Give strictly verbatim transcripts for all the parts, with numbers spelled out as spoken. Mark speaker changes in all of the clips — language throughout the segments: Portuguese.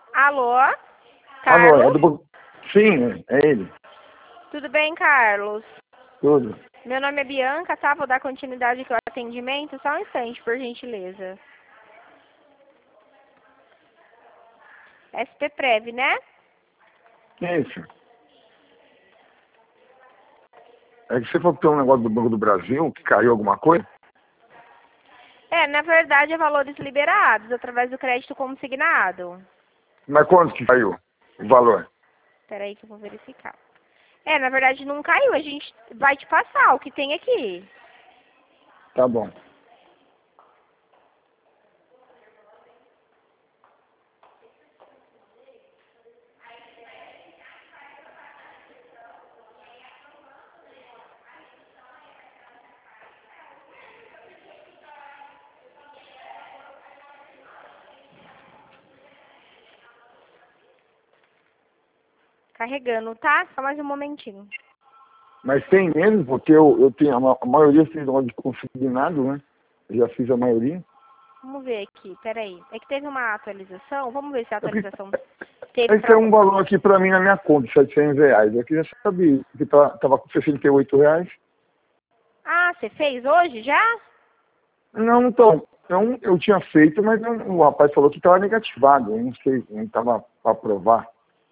Speaker 1: Alô?
Speaker 2: Alô, é
Speaker 1: Carlos?
Speaker 2: do... Bo- Sim, é ele.
Speaker 1: Tudo bem, Carlos?
Speaker 2: Tudo.
Speaker 1: Meu nome é Bianca, tá? Vou dar continuidade aqui ao atendimento. Só um instante, por gentileza. S P Prev, né?
Speaker 2: Que é isso? É que você falou que tem um negócio do Banco do Brasil, que caiu alguma coisa?
Speaker 1: É, na verdade, é valores liberados através do crédito consignado.
Speaker 2: Mas quanto que caiu o valor?
Speaker 1: Espera aí que eu vou verificar. É, na verdade não caiu. A gente vai te passar o que tem aqui.
Speaker 2: Tá bom.
Speaker 1: Carregando, tá? Só mais um momentinho.
Speaker 2: Mas tem mesmo, porque eu, eu tenho, a, ma- a maioria fiz negócio de consignado, né? Eu já fiz a maioria.
Speaker 1: Vamos ver aqui, peraí. É que teve uma atualização. Vamos ver se a
Speaker 2: Eu quis-
Speaker 1: atualização teve
Speaker 2: Esse é
Speaker 1: pra
Speaker 2: um
Speaker 1: você.
Speaker 2: valor aqui pra mim na minha conta, setecentos reais. Eu queria saber, que tá, tava com sessenta e oito reais.
Speaker 1: Ah, você fez hoje já?
Speaker 2: Não, então, então eu tinha feito, mas eu- o rapaz falou que estava negativado. Eu não sei, não estava para aprovar.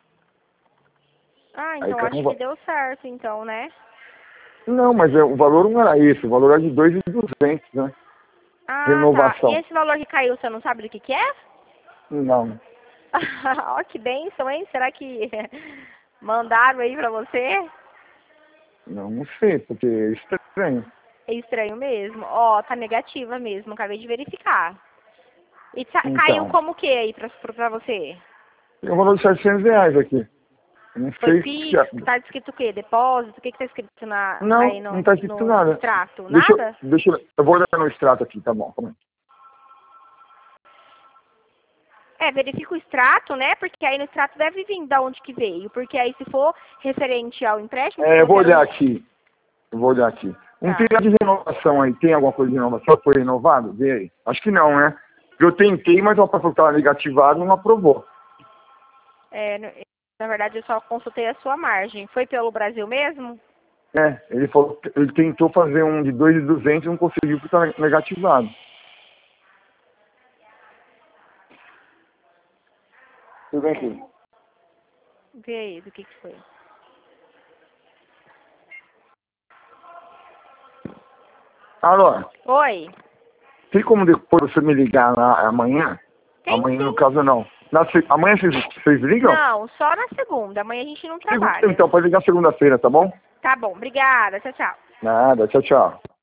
Speaker 1: Ah,
Speaker 2: Aí
Speaker 1: então
Speaker 2: caiu um
Speaker 1: acho que
Speaker 2: va-
Speaker 1: deu certo, então, né?
Speaker 2: Não, mas é, o valor não era esse, o valor era de dois mil e duzentos, né?
Speaker 1: Ah, tá. E
Speaker 2: Renovação.
Speaker 1: esse valor que caiu, você não sabe do que que é?
Speaker 2: Não,
Speaker 1: Ó, que bênção, hein? Será que mandaram aí pra você?
Speaker 2: não, não sei, porque é estranho.
Speaker 1: É estranho mesmo. Ó, tá negativa mesmo, acabei de verificar. E tá- caiu
Speaker 2: Então,
Speaker 1: como que aí pra, pra você?
Speaker 2: tem um valor de setecentos reais aqui. Eu não
Speaker 1: Foi
Speaker 2: sei se...
Speaker 1: Pix? Tá escrito o quê? Depósito? O que que tá escrito na, aí
Speaker 2: Não, não
Speaker 1: no,
Speaker 2: está escrito
Speaker 1: no
Speaker 2: nada.
Speaker 1: extrato?
Speaker 2: Deixa eu,
Speaker 1: Nada?
Speaker 2: deixa eu, eu vou olhar no extrato aqui, tá bom. Calma aí.
Speaker 1: É, verifica o extrato, né? Porque aí no extrato deve vir da onde que veio. Porque aí se for referente ao empréstimo que
Speaker 2: É, eu vou
Speaker 1: você
Speaker 2: olhar
Speaker 1: não...
Speaker 2: aqui. Eu vou olhar aqui. Um
Speaker 1: Tá.
Speaker 2: tema de renovação aí, tem alguma coisa de renovação? Foi renovado? Vê aí. Acho que não, né? Eu tentei, mas o rapaz estava negativado e não aprovou.
Speaker 1: É, no- na verdade eu só consultei a sua margem. Foi pelo Brasil mesmo?
Speaker 2: É, ele falou que ele tentou fazer um de dois mil e duzentos e não conseguiu porque estava negativado. Tudo bem aqui.
Speaker 1: Vê aí do que que foi.
Speaker 2: Alô,
Speaker 1: Oi?
Speaker 2: tem como depois você me ligar lá amanhã?
Speaker 1: Tem
Speaker 2: Amanhã, no
Speaker 1: sim.
Speaker 2: caso, não. Na, se- amanhã vocês, vocês ligam?
Speaker 1: Não, só na segunda. Amanhã a gente não
Speaker 2: Segunda,
Speaker 1: trabalha.
Speaker 2: então, pode ligar segunda-feira, tá bom?
Speaker 1: Tá bom, obrigada. Tchau, tchau.
Speaker 2: Nada, tchau, tchau.